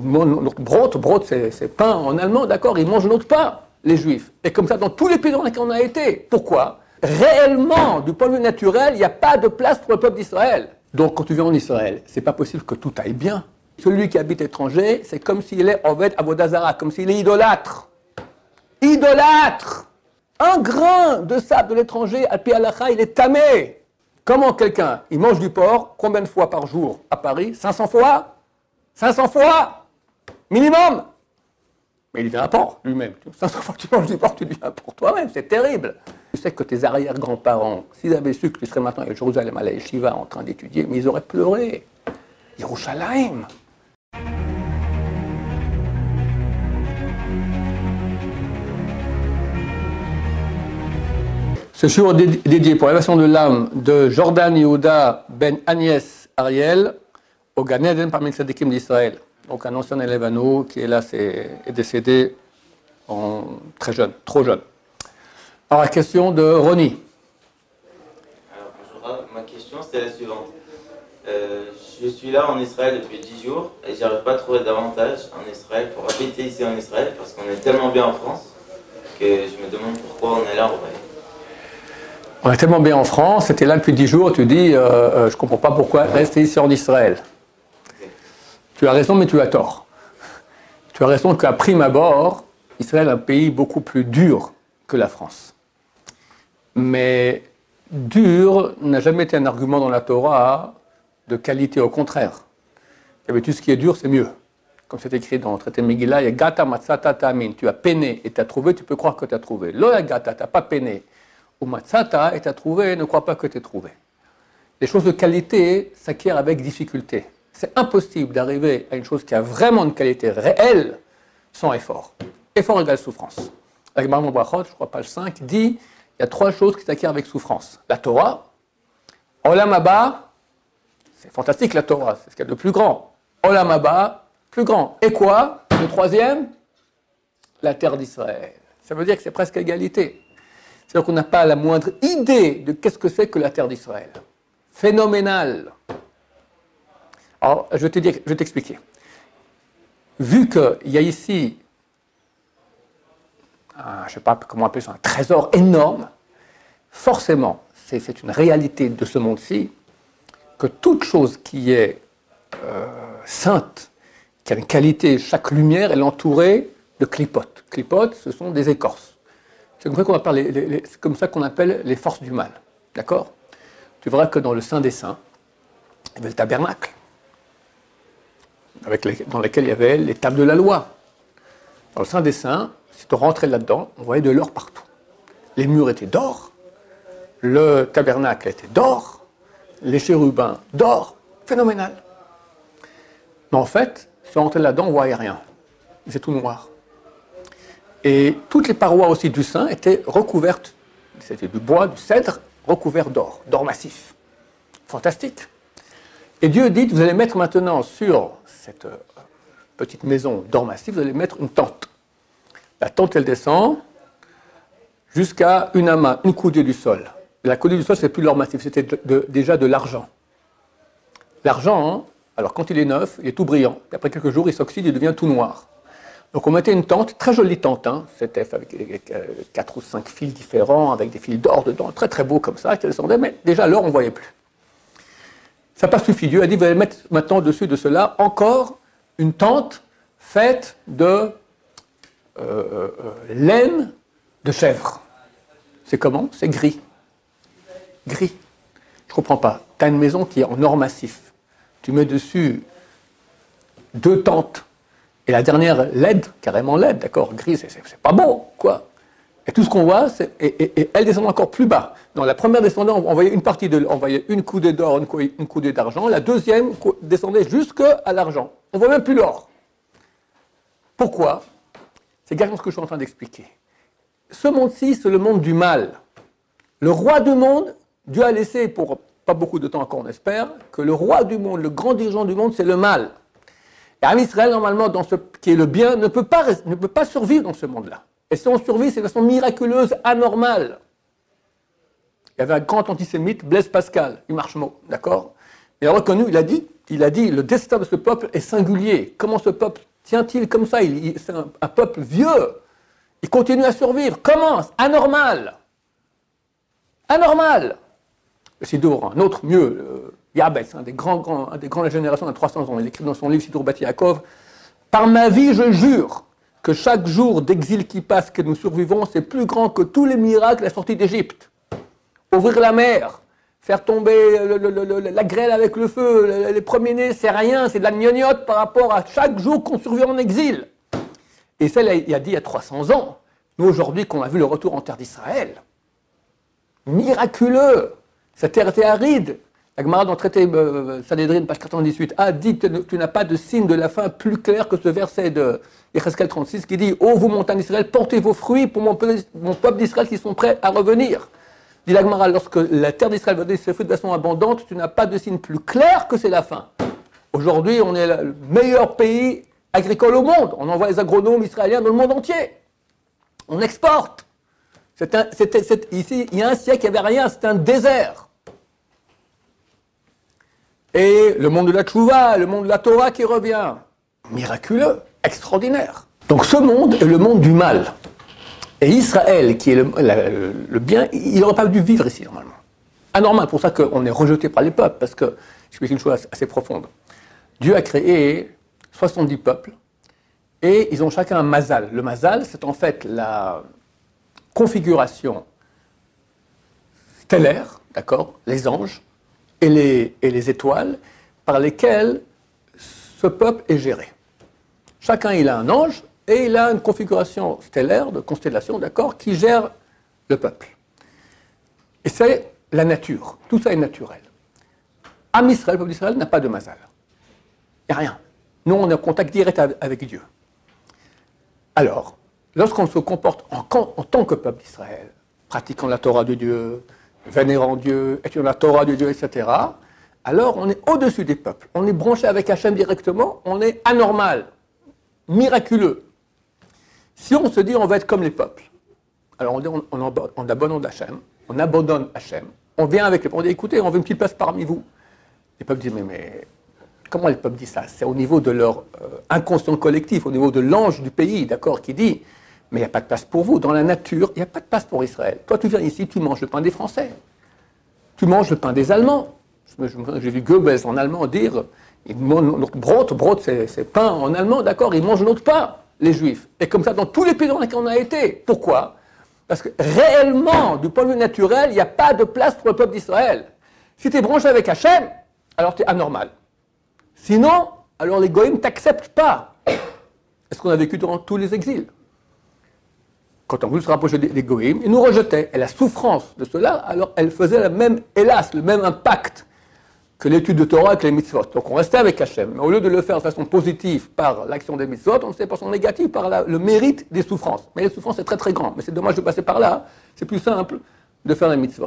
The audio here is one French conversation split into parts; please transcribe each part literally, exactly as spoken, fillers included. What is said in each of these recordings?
notre brot, brot c'est pain en allemand, d'accord, ils mangent notre pain, les Juifs. Et comme ça, dans tous les pays dans lesquels on a été. Pourquoi? Réellement, du point de vue naturel, il n'y a pas de place pour le peuple d'Israël. Donc, quand tu viens en Israël, c'est pas possible que tout aille bien. Celui qui habite étranger, c'est comme s'il est Oved Avodah Zara, comme s'il est idolâtre. Idolâtre! Un grain de sable de l'étranger, à Pi Halakha, il est tamé. Comment quelqu'un, il mange du porc, combien de fois par jour à Paris? cinq cents fois? cinq cents fois? Minimum! Mais il devient un porc lui-même. cinq cents fois que tu manges du porc, tu deviens pour toi-même, c'est terrible. Tu sais que tes arrière-grands-parents, s'ils avaient su que tu serais maintenant à Jérusalem, à la Yeshiva, en train d'étudier, mais ils auraient pleuré. Yerushalayim. Ce jour est dédié pour l'élévation de l'âme de Jordan Yehuda ben Agnès Ariel au Gan Eden parmi les tzadikim d'Israël. Donc un ancien élève à nous qui est là, est, est décédé en, très jeune, trop jeune. Alors la question de Ronnie. Alors bonjour, ma question c'est la suivante. Euh, je suis là en Israël depuis dix jours et j'arrive pas à trouver d'avantage en Israël pour habiter ici en Israël parce qu'on est tellement bien en France que je me demande pourquoi on est là en vrai. On est tellement bien en France, c'était là depuis dix jours, tu dis, euh, euh, je ne comprends pas pourquoi rester ici en Israël. Okay. Tu as raison, mais tu as tort. Tu as raison qu'à prime abord, Israël est un pays beaucoup plus dur que la France. Mais dur n'a jamais été un argument dans la Torah de qualité, au contraire. D'habitude, ce qui est dur, c'est mieux. Comme c'est écrit dans le traité de Megillah, il y a gata matzata ta'amin. Tu as peiné et tu as trouvé, tu peux croire que tu as trouvé. Lo ya gata, tu n'as pas peiné. Ou matzata, et tu as trouvé, ne crois pas que tu as trouvé. Les choses de qualité s'acquièrent avec difficulté. C'est impossible d'arriver à une chose qui a vraiment une qualité réelle sans effort. Effort égale souffrance. La Gemara Brachot, je crois page cinq, dit il y a trois choses qui s'acquièrent avec souffrance. La Torah, Olam Haba, c'est fantastique la Torah, c'est ce qu'il y a de plus grand. Olam Haba, plus grand. Et quoi? Le troisième, la terre d'Israël. Ça veut dire que c'est presque égalité. C'est-à-dire qu'on n'a pas la moindre idée de qu'est-ce que c'est que la terre d'Israël. Phénoménal. Alors, je vais te dire, je vais t'expliquer. Vu qu'il y a ici, un, je ne sais pas comment appeler ça, un trésor énorme, forcément, c'est, c'est une réalité de ce monde-ci, que toute chose qui est euh, sainte, qui a une qualité, chaque lumière, elle est entourée de clipotes. Clipotes, ce sont des écorces. C'est comme ça qu'on appelle les, les, les, c'est comme ça qu'on appelle les forces du mal. D'accord? Tu verras que dans le Saint des Saints, il y avait le tabernacle, avec les, dans lequel il y avait les tables de la loi. Dans le Saint des Saints, si tu rentrais là-dedans, on voyait de l'or partout. Les murs étaient d'or, le tabernacle était d'or, les chérubins d'or, phénoménal. Mais en fait, si on rentrait là-dedans, on ne voyait rien. C'est tout noir. Et toutes les parois aussi du Saint étaient recouvertes, c'était du bois, du cèdre, recouvert d'or, d'or massif. Fantastique. Et Dieu dit, vous allez mettre maintenant sur cette petite maison d'or massif, vous allez mettre une tente. La tente, elle descend jusqu'à une amas, une coudée du sol. Et la coudée du sol, c'est plus l'or massif, c'était de, de, déjà de l'argent. L'argent, hein, alors quand il est neuf, il est tout brillant. Et après quelques jours, il s'oxyde, il devient tout noir. Donc on mettait une tente, très jolie tente, hein, c'était avec quatre ou cinq fils différents, avec des fils d'or dedans, très très beau comme ça, qui descendait, mais déjà l'or on ne voyait plus. Ça n'a pas suffi, Dieu a dit, vous allez mettre maintenant au-dessus de cela encore une tente faite de euh, euh, laine de chèvre. C'est comment? C'est gris. Gris. Je ne comprends pas. Tu as une maison qui est en or massif. Tu mets dessus deux tentes. Et la dernière L E D, carrément L E D, d'accord, gris, c'est, c'est, c'est pas beau, quoi. Et tout ce qu'on voit, c'est, et, et, et elle descend encore plus bas. Dans la première descendait, on voyait une partie de, on voyait une coudée d'or, une coudée, une coudée d'argent. La deuxième descendait jusqu'à l'argent. On ne voit même plus l'or. Pourquoi? C'est exactement ce que je suis en train d'expliquer. Ce monde-ci, c'est le monde du mal. Le roi du monde, Dieu a laissé, pour pas beaucoup de temps encore, on espère, que le roi du monde, le grand dirigeant du monde, c'est le mal. Et Am Israël, normalement, dans ce qui est le bien, ne peut pas, ne peut pas survivre dans ce monde-là. Et si on survit, c'est de façon miraculeuse, anormale. Il y avait un grand antisémite, Blaise Pascal, il marche mot, d'accord? Il a reconnu, il a dit, il a dit, le destin de ce peuple est singulier. Comment ce peuple tient-il comme ça? il, il, C'est un, un peuple vieux. Il continue à survivre. Comment? Anormal. Anormal. Le Sidour, un autre mieux, euh, Yabes, un des grands, grands, un des grands de la génération de trois cents ans, il écrit dans son livre Sidour Bat Yaakov, par ma vie, je jure que chaque jour d'exil qui passe, que nous survivons, c'est plus grand que tous les miracles de la sortie d'Égypte. Ouvrir la mer, faire tomber le, le, le, la grêle avec le feu, les premiers-nés, c'est rien, c'est de la gnognotte par rapport à chaque jour qu'on survit en exil. Et ça, il a dit il y a trois cents ans. Nous, aujourd'hui, qu'on a vu le retour en terre d'Israël, miraculeux. Cette terre était aride. La Gemara dans le traité euh, Sanhedrin, page quatre-vingt-dix-huit, a dit que tu n'as pas de signe de la fin plus clair que ce verset de Yecheskel trente-six qui dit « Ô vous montagnes d'Israël, portez vos fruits pour mon, mon peuple d'Israël qui sont prêts à revenir. » Dit la Gemara, lorsque la terre d'Israël va donner ses fruits de façon abondante, tu n'as pas de signe plus clair que c'est la fin. Aujourd'hui, on est le meilleur pays agricole au monde. On envoie les agronomes israéliens dans le monde entier. On exporte. C'est un, c'est, c'est, ici, il y a un siècle, il n'y avait rien, c'était un désert. Et le monde de la Tchouva, le monde de la Torah qui revient. Miraculeux, extraordinaire. Donc ce monde est le monde du mal. Et Israël, qui est le, la, le, le bien, il n'aurait pas dû vivre ici, normalement. Anormal, pour ça qu'on est rejeté par les peuples, parce que, je vais dire une chose assez profonde. Dieu a créé soixante-dix peuples, et ils ont chacun un mazal. Le mazal, c'est en fait la configuration stellaire, d'accord, les anges, et les, et les étoiles par lesquelles ce peuple est géré. Chacun, il a un ange et il a une configuration stellaire, de constellation, d'accord, qui gère le peuple. Et c'est la nature. Tout ça est naturel. Am Israël, le peuple d'Israël, n'a pas de mazal. Il n'y a rien. Nous, on est en contact direct avec Dieu. Alors, lorsqu'on se comporte en, en tant que peuple d'Israël, pratiquant la Torah de Dieu, vénérant Dieu, étudiant la Torah de Dieu, et cetera, alors on est au-dessus des peuples. On est branché avec Hachem directement, on est anormal, miraculeux. Si on se dit on va être comme les peuples, alors on dit on, on, on abandonne Hachem, on abandonne Hachem, on vient avec les peuples, on dit écoutez, on veut une petite place parmi vous. Les peuples disent mais, mais comment les peuples disent ça? C'est au niveau de leur euh, inconscient collectif, au niveau de l'ange du pays, d'accord, qui dit mais il n'y a pas de place pour vous. Dans la nature, il n'y a pas de place pour Israël. Toi, tu viens ici, tu manges le pain des Français. Tu manges le pain des Allemands. J'ai vu Goebbels en allemand dire notre brot, brot, c'est pain en allemand, d'accord, ils mangent notre pain, les Juifs. Et comme ça, dans tous les pays dans lesquels on a été. Pourquoi? Parce que réellement, du point de vue naturel, il n'y a pas de place pour le peuple d'Israël. Si tu es branché avec Hachem, alors tu es anormal. Sinon, alors les Goïms ne t'acceptent pas. C'est ce qu'on a vécu durant tous les exils. Quand on voulait se rapprocher des Goïms, ils nous rejetaient. Et la souffrance de cela, alors elle faisait la même, hélas, le même impact que l'étude de Torah avec les mitzvot. Donc on restait avec Hachem. Mais au lieu de le faire de façon positive par l'action des mitzvot, on le faisait de façon négative par la, le mérite des souffrances. Mais les souffrances, c'est très très grand. Mais c'est dommage de passer par là. C'est plus simple de faire les mitzvot.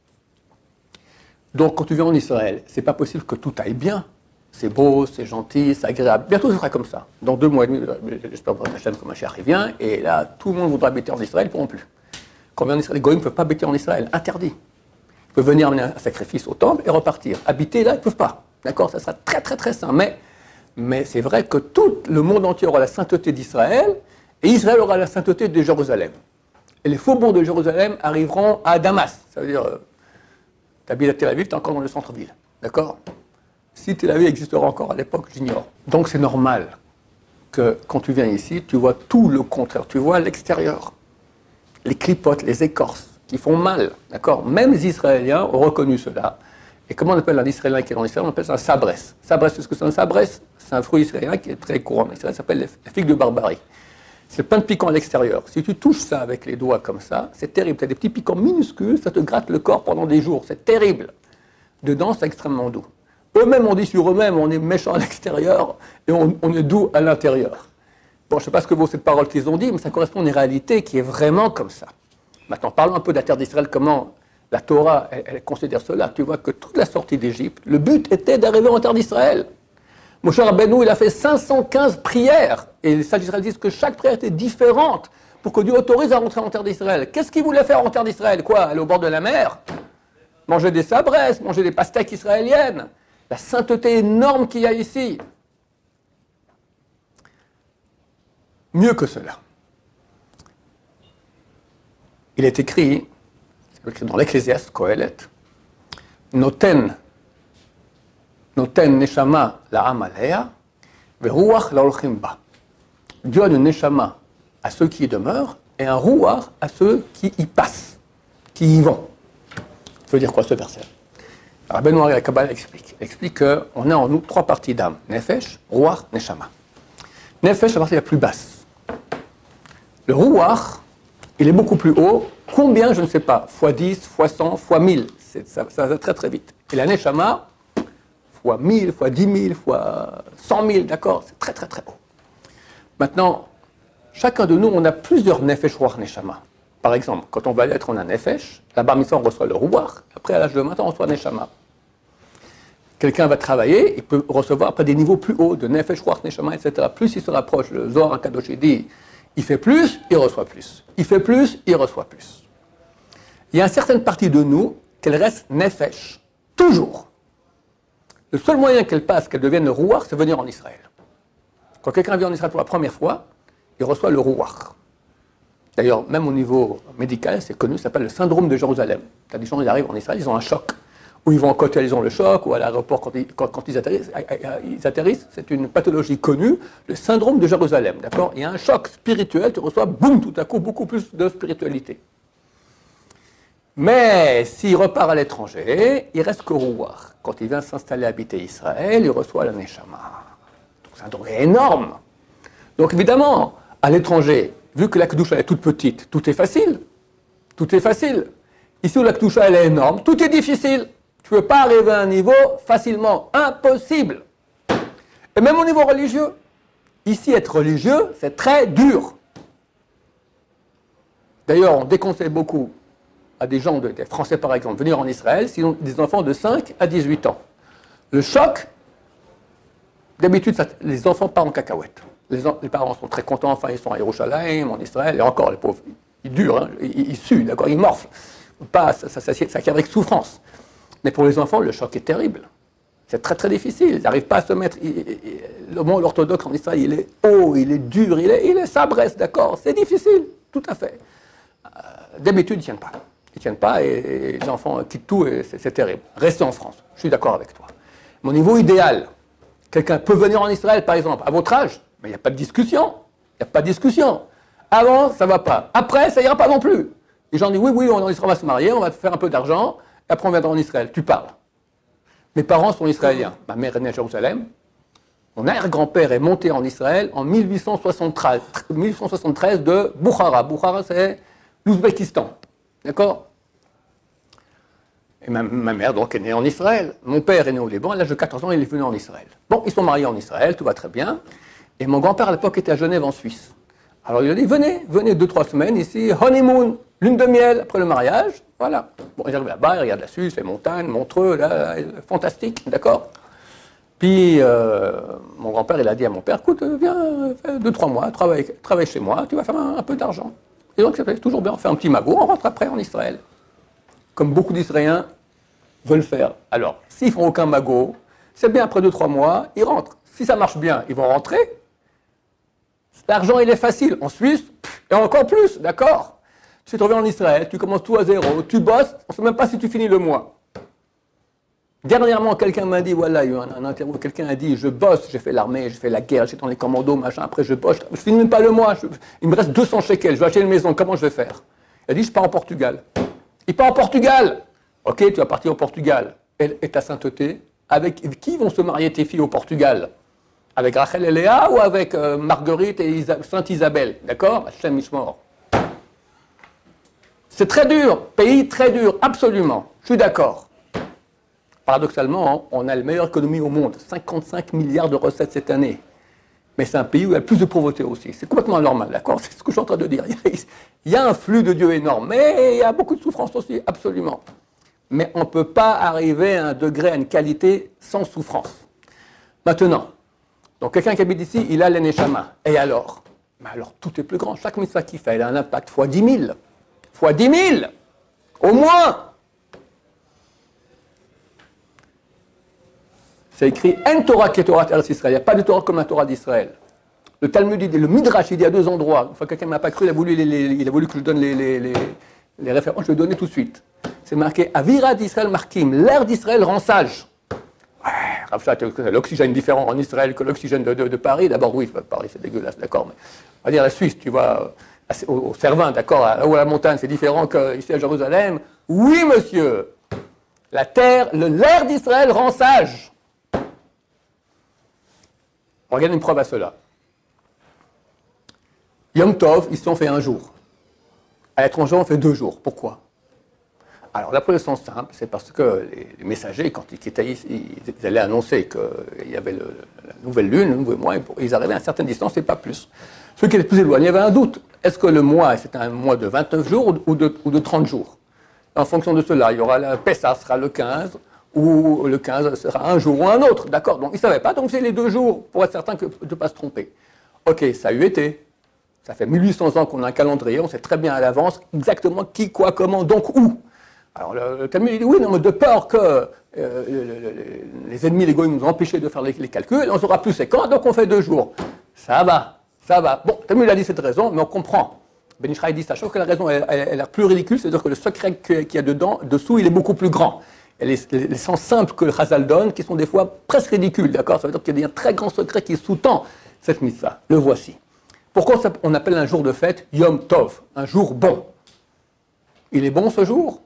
Donc quand tu viens en Israël, c'est pas possible que tout aille bien. C'est beau, c'est gentil, c'est agréable. Bientôt, ce sera comme ça. Dans deux mois et demi, j'espère que Hachem, comme Mashiach revient, et là, tout le monde voudra habiter en Israël, ils ne pourront plus. Quand on vient en Israël, les Goïms ne peuvent pas habiter en Israël, interdit. Ils peuvent venir amener un sacrifice au temple et repartir. Habiter là, ils ne peuvent pas. D'accord? Ça sera très, très, très sain. Mais, mais c'est vrai que tout le monde entier aura la sainteté d'Israël, et Israël aura la sainteté de Jérusalem. Et les faubourgs de Jérusalem arriveront à Damas. Ça veut dire, euh, tu habites à Tel Aviv, tu es encore dans le centre-ville. D'accord? Si Tel Aviv existera encore à l'époque, j'ignore. Donc c'est normal que quand tu viens ici, tu vois tout le contraire. Tu vois l'extérieur, les clipotes, les écorces qui font mal. D'accord? Même les Israéliens ont reconnu cela. Et comment on appelle un Israélien qui est en Israël? On appelle ça un sabrès. Sabrès, c'est ce que c'est un sabrès? C'est un fruit israélien qui est très courant en Israël. Ça s'appelle la figue de Barbarie. C'est plein de piquants à l'extérieur. Si tu touches ça avec les doigts comme ça, c'est terrible. Tu as des petits piquants minuscules, ça te gratte le corps pendant des jours. C'est terrible. Dedans, c'est extrêmement doux. Eux-mêmes, on dit sur eux-mêmes, on est méchant à l'extérieur et on, on est doux à l'intérieur. Bon, je ne sais pas ce que vaut cette parole qu'ils ont dit, mais ça correspond à une réalité qui est vraiment comme ça. Maintenant, parlons un peu de la terre d'Israël, comment la Torah, elle, elle considère cela. Tu vois que toute la sortie d'Égypte, le but était d'arriver en terre d'Israël. Moshe Rabbeinu, il a fait cinq cent quinze prières, et les sages d'Israël disent que chaque prière était différente pour que Dieu autorise à rentrer en terre d'Israël. Qu'est-ce qu'il voulait faire en terre d'Israël? Quoi? Aller au bord de la mer? Manger des sabresses, manger des pastèques israéliennes? La sainteté énorme qu'il y a ici. mieux que cela. Il est écrit, c'est écrit dans l'Ecclésiaste, Kohelet, Noten, Noten Neshama la'am alea, ve'ruach la'olchim ba. Dieu donne une Neshama à ceux qui y demeurent et un Ruach à ceux qui y passent, qui y vont. Ça veut dire quoi ce verset? Alors Ben Noir et la Kabbalah explique. Il explique qu'on a en nous trois parties d'âme. Nefesh, Ruach, Neshama. Nefesh, la partie la plus basse. Le Ruach, il est beaucoup plus haut. Combien, je ne sais pas. Fois dix, fois cent, fois mille. Ça, ça va très très vite. Et la Neshama, fois mille, fois dix mille, fois cent mille, d'accord? C'est très très très haut. Maintenant, chacun de nous, on a plusieurs Nefesh, Ruach, Neshama. Par exemple, quand on va être, on a Nefesh. La Bar Mitzvah, on reçoit le Ruach. Après, à l'âge de vingt ans, on reçoit Neshama. Quelqu'un va travailler, il peut recevoir après des niveaux plus hauts de Nefesh, Ruach, Neshama, et cetera. Plus il se rapproche, le Zohar HaKadosh dit, il fait plus, il reçoit plus. Il fait plus, il reçoit plus. Il y a une certaine partie de nous qu'elle reste Nefesh, toujours. Le seul moyen qu'elle passe, qu'elle devienne le Ruach, c'est venir en Israël. Quand quelqu'un vient en Israël pour la première fois, il reçoit le Ruach. D'ailleurs, même au niveau médical, c'est connu, ça s'appelle le syndrome de Jérusalem. Tu as des gens, ils arrivent en Israël, ils ont un choc. Ou ils vont en côté, ils ont le choc, ou à l'aéroport, quand, ils, quand, quand ils atterrissent, ils atterrissent, c'est une pathologie connue, le syndrome de Jérusalem, d'accord? Il y a un choc spirituel, tu reçois, boum, tout à coup, beaucoup plus de spiritualité. Mais s'il repart à l'étranger, il reste que Ruach. Quand il vient s'installer, habiter Israël, il reçoit la Neshama. Donc c'est un degré énorme. Donc évidemment, à l'étranger, vu que la Kedusha est toute petite, tout est facile. Tout est facile. Ici où la Kedusha elle est énorme, tout est difficile. Tu ne peux pas arriver à un niveau facilement. Impossible. Et même au niveau religieux. Ici, être religieux, c'est très dur. D'ailleurs, on déconseille beaucoup à des gens, des Français par exemple, venir en Israël, s'ils ont des enfants de cinq à dix-huit ans. Le choc, d'habitude, ça, les enfants partent en cacahuète. Les, les parents sont très contents, enfin ils sont à Yerushalayim, en Israël, et encore les pauvres, ils durent, hein, ils, ils suent, d'accord, ils morflent. Pas, ça, ça, ça, ça, ça avec souffrance. Mais pour les enfants, le choc est terrible. C'est très très difficile. Ils n'arrivent pas à se mettre. Il, il, le monde orthodoxe en Israël, il est haut, il est dur, il est, il est sabresse, d'accord. C'est difficile, tout à fait. Euh, D'habitude, ils ne tiennent pas. Ils ne tiennent pas et, et les enfants quittent tout et c'est terrible. Restez en France, je suis d'accord avec toi. Mon niveau idéal, quelqu'un peut venir en Israël, par exemple, à votre âge, mais il n'y a pas de discussion. Il n'y a pas de discussion. Avant, ça ne va pas. Après, ça n'ira pas non plus. Les gens disent oui, oui, on, on va se marier, on va faire un peu d'argent. Après, on viendra en Israël. Tu parles. Mes parents sont israéliens. Ma mère est née à Jérusalem. Mon arrière-grand-père est monté en Israël en mille huit cent soixante-treize, mille huit cent soixante-treize de Bukhara. Bukhara, c'est l'Ouzbékistan. D'accord? Et ma, ma mère, donc, est née en Israël. Mon père est né au Liban. À l'âge de quatorze ans, il est venu en Israël. Bon, ils sont mariés en Israël, tout va très bien. Et mon grand-père, à l'époque, était à Genève, en Suisse. Alors, il a dit, venez, venez deux, trois semaines ici, honeymoon, lune de miel, après le mariage. Voilà. Bon, il arrive là-bas, il regarde la Suisse, les montagnes, Montreux, là, fantastique, d'accord? Puis, euh, mon grand-père, il a dit à mon père, écoute, viens, fais deux, trois mois, travaille, travaille chez moi, tu vas faire un, un peu d'argent. Et donc, c'est toujours bien, on fait un petit magot, on rentre après en Israël. Comme beaucoup d'Israéliens veulent faire. Alors, s'ils font aucun magot, c'est bien, après deux, trois mois, ils rentrent. Si ça marche bien, ils vont rentrer. L'argent, il est facile. En Suisse, et encore plus, d'accord? Tu te reviens en Israël, tu commences tout à zéro, tu bosses, on ne sait même pas si tu finis le mois. Dernièrement, quelqu'un m'a dit, voilà, il y a eu un, un interview, quelqu'un a dit, je bosse, j'ai fait l'armée, j'ai fait la guerre, j'étais dans les commandos, machin, après je bosse, je ne finis même pas le mois, je, il me reste deux cents shekels, je vais acheter une maison, comment je vais faire? Il a dit, je pars en Portugal. Il part en Portugal. Ok, tu vas partir au Portugal. Et, et ta sainteté, avec qui vont se marier tes filles au Portugal? Avec Rachel et Léa ou avec euh, Marguerite et Isa, Sainte Isabelle? D'accord? Hachem Mishmor. C'est très dur, pays très dur, absolument. Je suis d'accord. Paradoxalement, on a la meilleure économie au monde, cinquante-cinq milliards de recettes cette année. Mais c'est un pays où il y a plus de pauvreté aussi. C'est complètement anormal, d'accord? C'est ce que je suis en train de dire. Il y a un flux de Dieu énorme, mais il y a beaucoup de souffrance aussi, absolument. Mais on ne peut pas arriver à un degré, à une qualité sans souffrance. Maintenant, donc quelqu'un qui habite ici, il a les Neshama. Et alors? Mais alors tout est plus grand. Chaque mitzvah qu'il fait, il a un impact fois dix mille. Fois dix mille, au moins. C'est écrit En Torah qui est Torah d'Israël. Il n'y a pas de Torah comme la Torah d'Israël. Le Talmud, le Midrash, il dit à deux endroits. Une fois que quelqu'un ne m'a pas cru, il a, voulu les, les, il a voulu que je donne les, les, les, les références, je vais donner tout de suite. C'est marqué Avira d'Israël Markim, l'air d'Israël rend sage. Ouais, l'oxygène différent en Israël que l'oxygène de, de, de Paris. D'abord, oui, Paris c'est dégueulasse, d'accord, mais on va dire la Suisse, tu vois, au, au Cervin, d'accord, là où la montagne c'est différent qu'ici à Jérusalem. Oui, monsieur, la terre, l'air d'Israël rend sage. On regarde une preuve à cela. Yom Tov, ici on fait un jour. À l'étranger, on fait deux jours. Pourquoi? Alors la raison simple, c'est parce que les, les messagers, quand ils quittaient, ils, ils allaient annoncer qu'il y avait le, la nouvelle lune, le nouveau mois, ils arrivaient à une certaine distance et pas plus. Ceux qui étaient plus éloignés avaient un doute. Est-ce que le mois, c'est un mois de vingt-neuf jours ou de, ou de trente jours? En fonction de cela, il y aura le Pessah sera le quinze, ou le quinze sera un jour ou un autre. D'accord? Donc ils ne savaient pas, donc c'est les deux jours pour être certain que, de ne pas se tromper. Ok, ça a eu été. Ça fait mille huit cents ans qu'on a un calendrier, on sait très bien à l'avance exactement qui, quoi, comment, donc où. Alors le, le Talmud dit oui, non, mais de peur que euh, le, le, les ennemis, les goïms nous ont empêchés de faire les, les calculs, on saura plus c'est quand, donc on fait deux jours. Ça va, ça va. Bon, le Talmud a dit cette raison, mais on comprend. Ben Ishraï dit ça, je trouve que la raison elle, elle, elle a l'air plus ridicule, c'est-à-dire que le secret qu'il y a dedans, dessous, il est beaucoup plus grand. Et les, les, les sens simples que le Chazal donne, qui sont des fois presque ridicules, d'accord? Ça veut dire qu'il y a un très grand secret qui sous-tend cette mitzvah. Le voici. Pourquoi on appelle un jour de fête Yom Tov, un jour bon? Il est bon ce jour?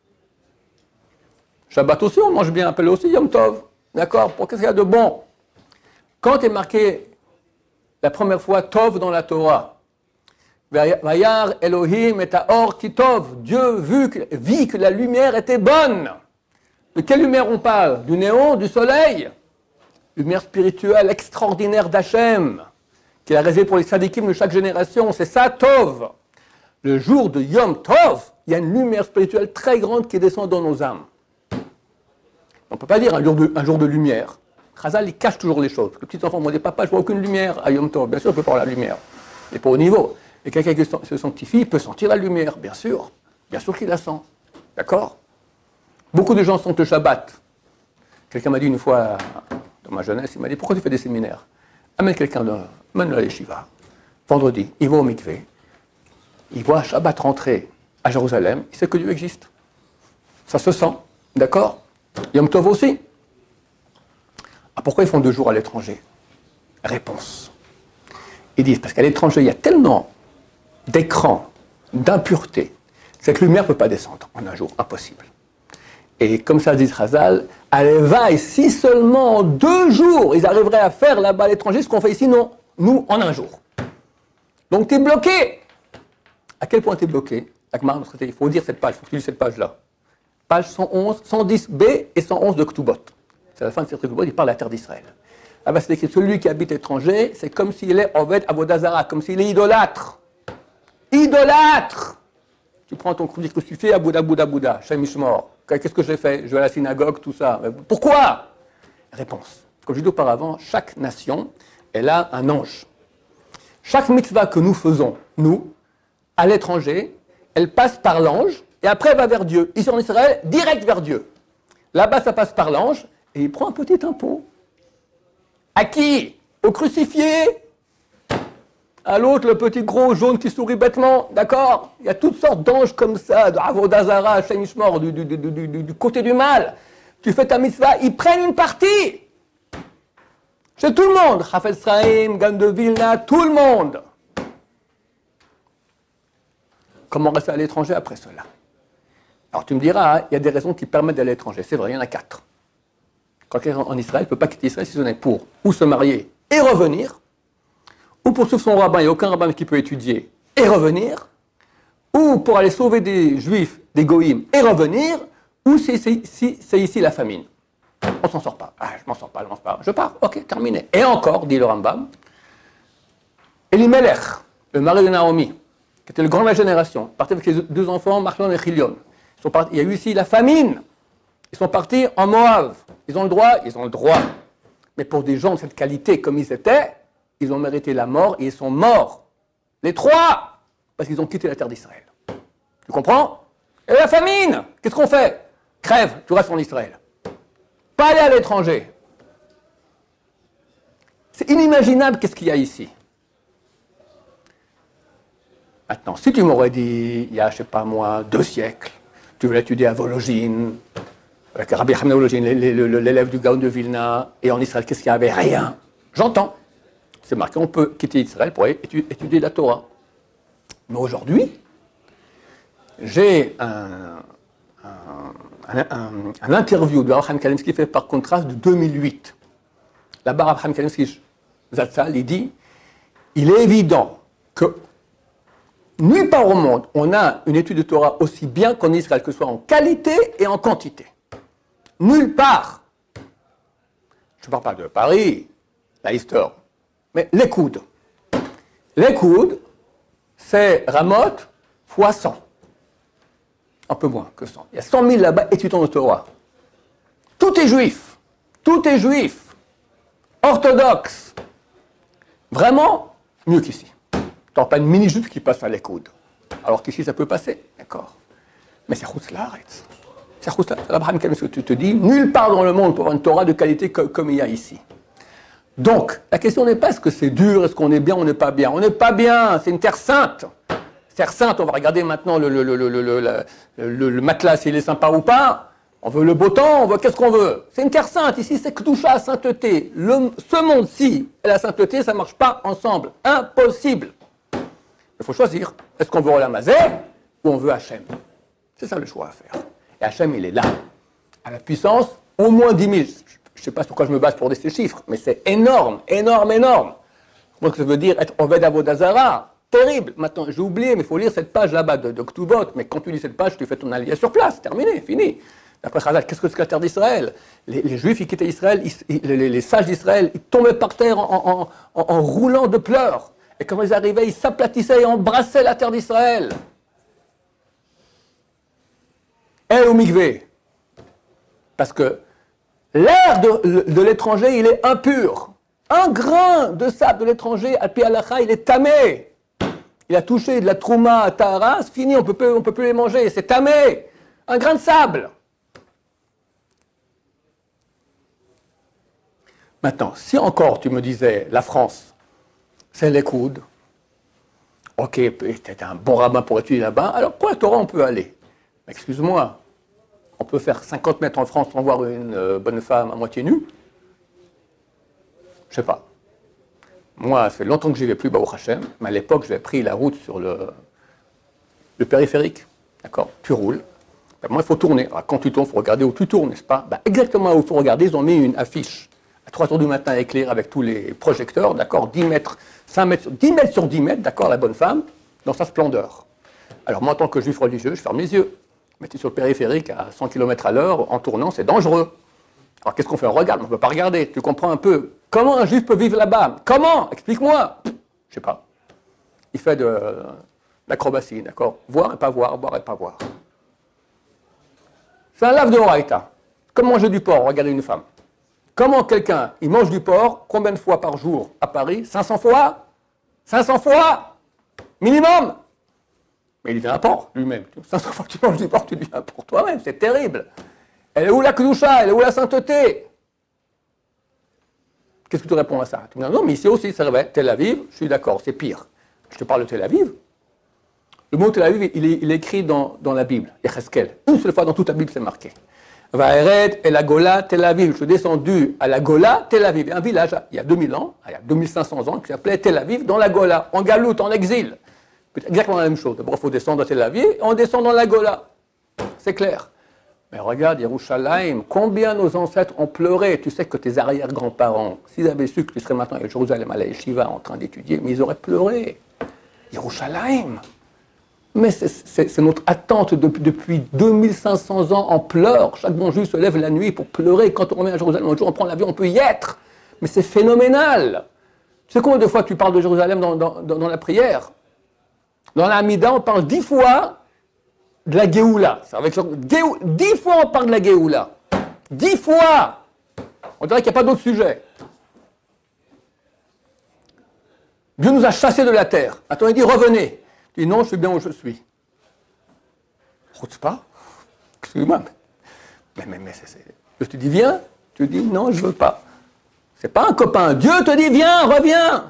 Shabbat aussi, on mange bien, appelé aussi Yom Tov. D'accord? Pour qu'est-ce qu'il y a de bon? Quand est marqué la première fois Tov dans la Torah, Vayar Elohim et Aor ki Tov, Dieu vu que, vit que la lumière était bonne. De quelle lumière on parle? Du néon, du soleil? Lumière spirituelle extraordinaire d'Hachem, qu'il a réservé pour les sadikim de chaque génération, c'est ça, Tov. Le jour de Yom Tov, il y a une lumière spirituelle très grande qui descend dans nos âmes. On ne peut pas dire un jour de, un jour de lumière. Chazal, il cache toujours les choses. Les petits enfants m'ont dit, papa, je vois aucune lumière à Yom Tov. Bien sûr, on peut voir la lumière, mais pas au niveau. Et quelqu'un qui se sanctifie peut sentir la lumière, bien sûr. Bien sûr qu'il la sent. D'accord? Beaucoup de gens sentent le Shabbat. Quelqu'un m'a dit une fois, dans ma jeunesse, il m'a dit, pourquoi tu fais des séminaires? Amène quelqu'un, amène-le à l'Yeshiva. Vendredi, il va au mikvé. Il voit Shabbat rentrer à Jérusalem. Il sait que Dieu existe. Ça se sent. D'accord? Yom Tov aussi. Ah, pourquoi ils font deux jours à l'étranger? Réponse. Ils disent, parce qu'à l'étranger, il y a tellement d'écrans, d'impuretés, cette lumière ne peut pas descendre en un jour, impossible. Et comme ça dit Chazal, allez, va, et si seulement en deux jours, ils arriveraient à faire là-bas à l'étranger ce qu'on fait ici, non, nous, en un jour. Donc tu es bloqué. À quel point tu es bloqué? Il faut dire cette page, il faut que tu lises cette page-là. Page cent onze, cent dix B et cent onze de Ktubot. C'est la fin de cette Ktubot, il parle de la terre d'Israël. Ah ben c'est écrit, celui qui habite étranger, c'est comme s'il est Oved Avodazara, comme s'il est idolâtre. Idolâtre! Tu prends ton qu'est-ce que tu fais à Bouddha, Bouddha, Bouddha, Shem Ishmor. Qu'est-ce que j'ai fait? Je vais à la synagogue, tout ça. Mais pourquoi? Réponse. Comme je dis auparavant, chaque nation, elle a un ange. Chaque mitzvah que nous faisons, nous, à l'étranger, elle passe par l'ange et après elle va vers Dieu. Ici en Israël, direct vers Dieu. Là-bas, ça passe par l'ange et il prend un petit impôt. À qui? Au crucifié? À l'autre, le petit gros jaune qui sourit bêtement, d'accord? Il y a toutes sortes d'anges comme ça, de Avodazara, Hashem Ishmor, du, du, du, du, du côté du mal. Tu fais ta mitzvah, ils prennent une partie. Chez tout le monde, Chafetz Chaim, Gaon de Vilna, tout le monde. Comment rester à l'étranger après cela? Alors tu me diras, il y a des raisons qui permettent d'aller à l'étranger. C'est vrai, il y en a quatre. Quand quelqu'un en Israël ne peut pas quitter Israël si ce n'est pour ou se marier et revenir, ou pour suivre son rabbin, il n'y a aucun rabbin qui peut étudier et revenir, ou pour aller sauver des juifs, des goïms et revenir, ou si c'est si, si, ici la famine. On ne s'en sort pas. Ah, je m'en sors pas, je m'en sors pas. Je pars, ok, terminé. Et encore, dit le Rambam, Elimelech, le mari de Naomi, qui était le grand de la génération, partait avec ses deux enfants, Machlon et Chilion. Ils sont partis, il y a eu ici la famine. Ils sont partis en Moab. Ils ont le droit, ils ont le droit. Mais pour des gens de cette qualité comme ils étaient, ils ont mérité la mort et ils sont morts. Les trois, parce qu'ils ont quitté la terre d'Israël. Tu comprends? Et la famine, qu'est-ce qu'on fait? Crève, tu restes en Israël. Pas aller à l'étranger. C'est inimaginable qu'est-ce qu'il y a ici. Maintenant, si tu m'aurais dit, il y a, je ne sais pas moi, deux siècles, tu voulais étudier à Vologine, avec Rabbi Hamna Vologine, l'élève du Gaon de Vilna, et en Israël, qu'est-ce qu'il y avait? Rien. J'entends. C'est marqué, on peut quitter Israël pour étudier, étudier la Torah. Mais aujourd'hui, j'ai un, un, un, un interview de Abraham Kanievski fait par contraste de deux mille huit. Là-bas, Abraham Kanievski, Zatzal, il dit, il est évident que nulle part au monde, on a une étude de Torah aussi bien qu'en Israël, que ce soit en qualité et en quantité. Nulle part. Je ne parle pas de Paris, la histoire, mais les coudes. Les coudes, c'est Ramoth fois cent. Un peu moins que cent. Il y a cent mille là-bas étudiants de Torah. Tout est juif. Tout est juif. Orthodoxe. Vraiment, mieux qu'ici. Tu n'as pas une mini-jupe qui passe à les coudes. Alors qu'ici, ça peut passer. D'accord. Mais c'est Chutz Laaretz. C'est Chutz Laaretz. Abraham Kanievski, tu te dis, nulle part dans le monde pour avoir une Torah de qualité comme, comme il y a ici. Donc, la question n'est pas est-ce que c'est dur, est-ce qu'on est bien ou on n'est pas bien. On n'est pas bien, c'est une terre sainte. Terre sainte, on va regarder maintenant le, le, le, le, le, le, le, le matelas, s'il est sympa ou pas. On veut le beau temps, on veut qu'est-ce qu'on veut. C'est une terre sainte, ici c'est Kedusha, sainteté. Le, ce monde-ci et la sainteté, ça ne marche pas ensemble. Impossible. Il faut choisir. Est-ce qu'on veut Olam Hazeh ou on veut Hachem? C'est ça le choix à faire. Et Hachem, il est là. À la puissance, au moins dix mille. Je ne sais pas sur quoi je me base pour dire ces chiffres, mais c'est énorme, énorme, énorme. Comment ça veut dire être Oved Avodah Zarah? Terrible. Maintenant, j'ai oublié, mais il faut lire cette page là-bas de, de Ktubot. Mais quand tu lis cette page, tu fais ton allié sur place. Terminé, fini. D'après Chazal, qu'est-ce que c'est que la terre d'Israël? les, les Juifs, ils quittaient Israël, ils, les, les sages d'Israël, ils tombaient par terre en, en, en, en roulant de pleurs. Et quand ils arrivaient, ils s'aplatissaient et embrassaient la terre d'Israël. Et au mikvé. Parce que l'air de, de l'étranger, il est impur. Un grain de sable de l'étranger, al pi halacha, il est tamé. Il a touché de la trouma à tahara, c'est fini, on ne peut plus les manger, c'est tamé. Un grain de sable. Maintenant, si encore tu me disais, la France, c'est les coudes, ok, peut-être un bon rabbin pour étudier là-bas, alors pour la Torah, on peut aller. Mais excuse-moi, on peut faire cinquante mètres en France sans voir une euh, bonne femme à moitié nue? Je sais pas. Moi, ça fait longtemps que j'y vais plus, Baruch Hashem, mais à l'époque, j'avais pris la route sur le, le périphérique. D'accord? Tu roules. Ben, moi, il faut tourner. Alors, quand tu tournes, il faut regarder où tu tournes, n'est-ce pas? Ben, exactement où il faut regarder, ils ont mis une affiche à trois heures du matin éclairée avec tous les projecteurs, d'accord? dix mètres, cinq mètres, dix mètres sur dix mètres, d'accord? La bonne femme, dans sa splendeur. Alors, moi, en tant que juif religieux, je ferme les yeux. Mais tu es sur le périphérique à cent kilomètres à l'heure, en tournant, c'est dangereux. Alors, qu'est-ce qu'on fait? On regarde, on ne peut pas regarder. Tu comprends un peu? Comment un juif peut vivre là-bas? Comment? Explique-moi. Je ne sais pas. Il fait de l'acrobatie, d'accord? Voir et pas voir, voir et pas voir. C'est un lave de Horaïta. Comme manger du porc, regarder une femme. Comment quelqu'un, il mange du porc, combien de fois par jour à Paris? cinq cents fois? cinq cents fois? Minimum? Mais il devient un porc lui-même. cinq cents fois que tu manges du porc, tu deviens un porc toi-même. C'est terrible. Elle est où la Kedusha? Elle est où la sainteté? Qu'est-ce que tu réponds à ça? Tu me dis non, mais ici aussi, c'est vrai. Tel Aviv, je suis d'accord, c'est pire. Je te parle de Tel Aviv. Le mot Tel Aviv, il est, il est écrit dans, dans la Bible, Yecheskel. Une seule fois dans toute la Bible, c'est marqué. Vaered et la Gola, Tel Aviv. Je suis descendu à la Gola, Tel Aviv. Un village, il y a deux mille ans, il y a deux mille cinq cents ans, qui s'appelait Tel Aviv, dans la Gola, en galoute, en exil. Exactement la même chose. D'abord, il faut descendre à Tel Aviv, et on descend dans la Gola. C'est clair. Mais regarde, Yerushalayim, combien nos ancêtres ont pleuré. Tu sais que tes arrière-grands-parents, s'ils avaient su que tu serais maintenant à Jérusalem, à la Yeshiva, en train d'étudier, mais ils auraient pleuré. Yerushalayim. Mais c'est notre attente depuis, depuis deux mille cinq cents ans en pleurs. Chaque bon juif se lève la nuit pour pleurer. Quand on revient à Jérusalem, un jour on prend l'avion, on peut y être. Mais c'est phénoménal. Tu sais combien de fois tu parles de Jérusalem dans, dans, dans, dans la prière? Dans la Hamida, on parle dix fois de la Géoula. Avec dix fois on parle de la Géoula. Dix fois. On dirait qu'il n'y a pas d'autre sujet. Dieu nous a chassés de la terre. Attends, il dit revenez. Tu dis non, je suis bien où je suis. Chutzpah. Excuse-moi. Mais, mais, mais c'est, je te dis viens. Tu dis non, je ne veux pas. C'est pas un copain. Dieu te dit viens, reviens.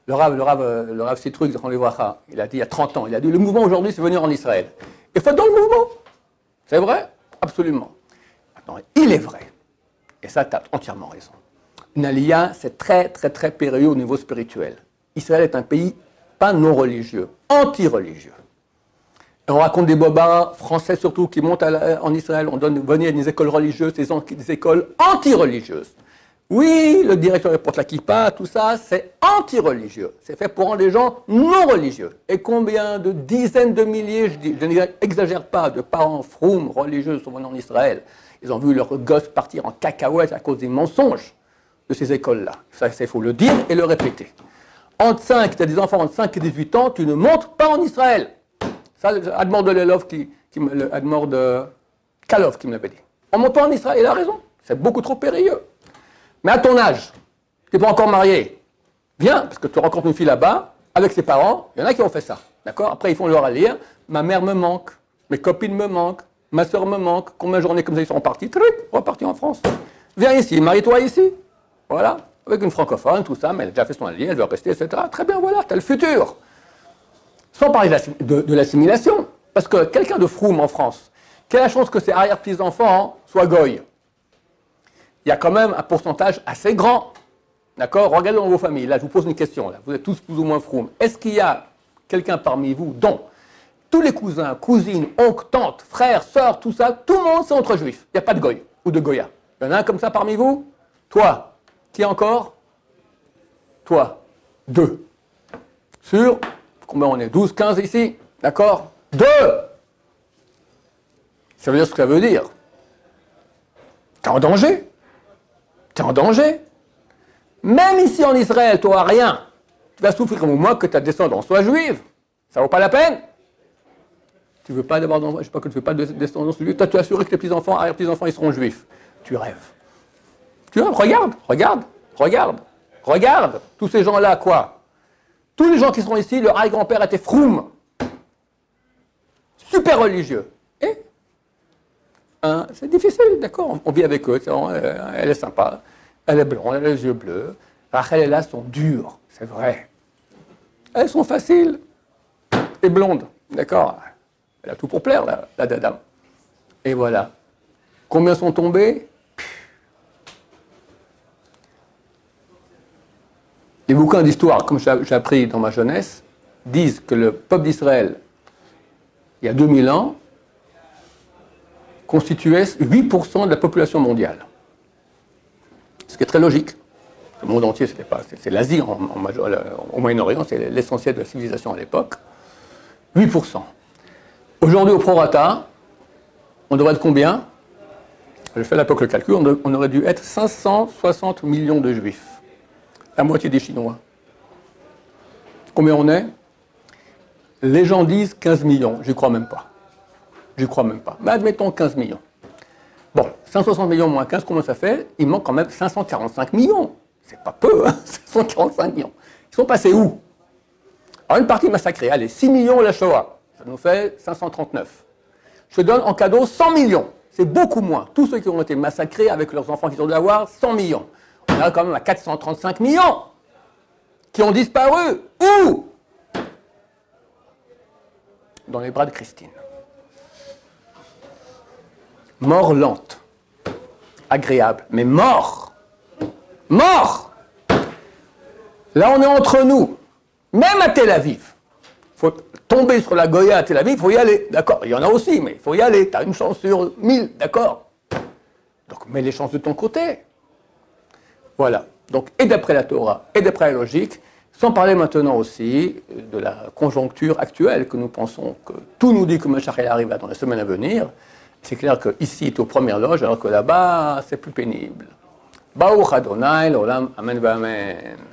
Le Rav, le Rav, le Rav Sitruk, il a dit il y a trente ans, il a dit le mouvement aujourd'hui c'est venir en Israël. Il faut être dans le mouvement. C'est vrai? Absolument. Maintenant, il est vrai, et ça tu as entièrement raison. Une aliyah, c'est très très très périlleux au niveau spirituel. Israël est un pays pas non religieux, anti-religieux. On raconte des bobards français surtout qui montent à la, en Israël, on donne venir des écoles religieuses, des, des écoles anti-religieuses. Oui, le directeur porte la kippa, tout ça, c'est anti-religieux. C'est fait pour rendre les gens non religieux. Et combien de dizaines de milliers, je, dis, je n'exagère pas, de parents froum, religieux sont venus en Israël. Ils ont vu leurs gosses partir en cacahuète à cause des mensonges de ces écoles-là. Ça, il faut le dire et le répéter. Entre cinq, tu as des enfants entre cinq et dix-huit ans, tu ne montes pas en Israël. Ça, Admor de Lelov, qui, qui me, Admor de Kalov qui me l'avait dit. On monte pas en Israël, il a raison. C'est beaucoup trop périlleux. Mais à ton âge, tu n'es pas encore marié, viens, parce que tu rencontres une fille là-bas, avec ses parents, il y en a qui ont fait ça, d'accord? Après, ils font leur lire, ma mère me manque, mes copines me manquent, ma soeur me manque, combien de journées comme ça ils sont partis, truc, repartis en France. Viens ici, marie-toi ici, voilà, avec une francophone, tout ça, mais elle a déjà fait son allié, elle veut rester, et cetera. Très bien, voilà, tu as le futur. Sans parler de, de, de l'assimilation, parce que quelqu'un de froum en France, quelle est la chance que ses arrière-petits-enfants soient goy? Il y a quand même un pourcentage assez grand. D'accord? Regardez dans vos familles. Là, je vous pose une question. Là. Vous êtes tous plus ou moins froum. Est-ce qu'il y a quelqu'un parmi vous dont tous les cousins, cousines, oncles, tantes, frères, sœurs, tout ça, tout le monde c'est entre juifs? Il n'y a pas de goy ou de goya. Il y en a un comme ça parmi vous? Toi. Qui encore? Toi. Deux. Sur combien on est? douze, quinze ici? D'accord? Deux. Ça veut dire ce que ça veut dire. T'es en danger. Tu es en danger. Même ici en Israël, tu n'auras rien. Tu vas souffrir comme moi que ta descendance soit juive. Ça ne vaut pas la peine. Tu ne veux pas d'avoir d'enfants, je ne sais pas que tu ne veux pas de descendance juive. Toi, tu es assuré que tes petits-enfants, arrière-petits-enfants, ils seront juifs. Tu rêves. Tu rêves. Regarde, regarde, regarde, regarde. Tous ces gens-là, quoi? Tous les gens qui sont ici, leur arrière-grand-père était froum. Super religieux. Et Hein, c'est difficile, d'accord, on vit avec eux, elle est sympa, elle est blonde, elle a les yeux bleus, Rachel et Léa sont dures, c'est vrai. Elles sont faciles et blondes, d'accord, elle a tout pour plaire, la, la dame. Et voilà. Combien sont tombés? Les bouquins d'histoire, comme j'ai appris dans ma jeunesse, disent que le peuple d'Israël, il y a deux mille ans, constituait huit pour cent de la population mondiale. Ce qui est très logique. Le monde entier, c'était pas, c'est l'Asie, en, en, au Moyen-Orient, c'est l'essentiel de la civilisation à l'époque. huit pour cent. Aujourd'hui, au prorata, on devrait être combien? Je fais à l'époque le calcul, on, de, on aurait dû être cinq cent soixante millions de juifs. La moitié des Chinois. Combien on est? Les gens disent quinze millions, j'y crois même pas. Je ne crois même pas. Mais admettons quinze millions. Bon, cinq cent soixante millions moins quinze, comment ça fait? Il manque quand même cinq cent quarante-cinq millions. C'est pas peu, hein, cinq cent quarante-cinq millions. Ils sont passés où? Alors, une partie massacrée. Allez, six millions la Shoah. Ça nous fait cinq cent trente-neuf. Je te donne en cadeau cent millions. C'est beaucoup moins. Tous ceux qui ont été massacrés avec leurs enfants qui ont dû avoir, cent millions. On est quand même à quatre cent trente-cinq millions qui ont disparu. Où? Dans les bras de Christine. Mort lente, agréable, mais mort, mort. Là, on est entre nous, même à Tel Aviv. Il faut tomber sur la Goya à Tel Aviv, il faut y aller, d'accord. Il y en a aussi, mais il faut y aller, tu as une chance sur mille, d'accord. Donc, mets les chances de ton côté. Voilà, donc, et d'après la Torah, et d'après la logique, sans parler maintenant aussi de la conjoncture actuelle, que nous pensons que tout nous dit que Mashiach arrive dans les semaines à venir. C'est clair qu'ici, tu es aux premières loges, alors que là-bas, c'est plus pénible. Baruch Adonai, l'olam, amen, amen.